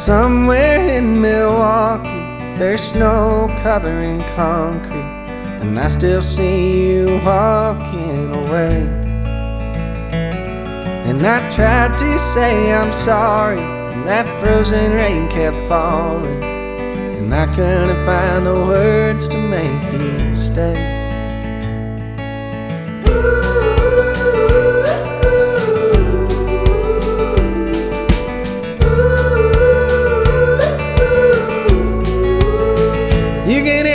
Somewhere in Milwaukee, there's snow covering concrete, and I still see you walking away. And I tried to say I'm sorry, and that frozen rain kept falling, and I couldn't find the words to make you stay. You can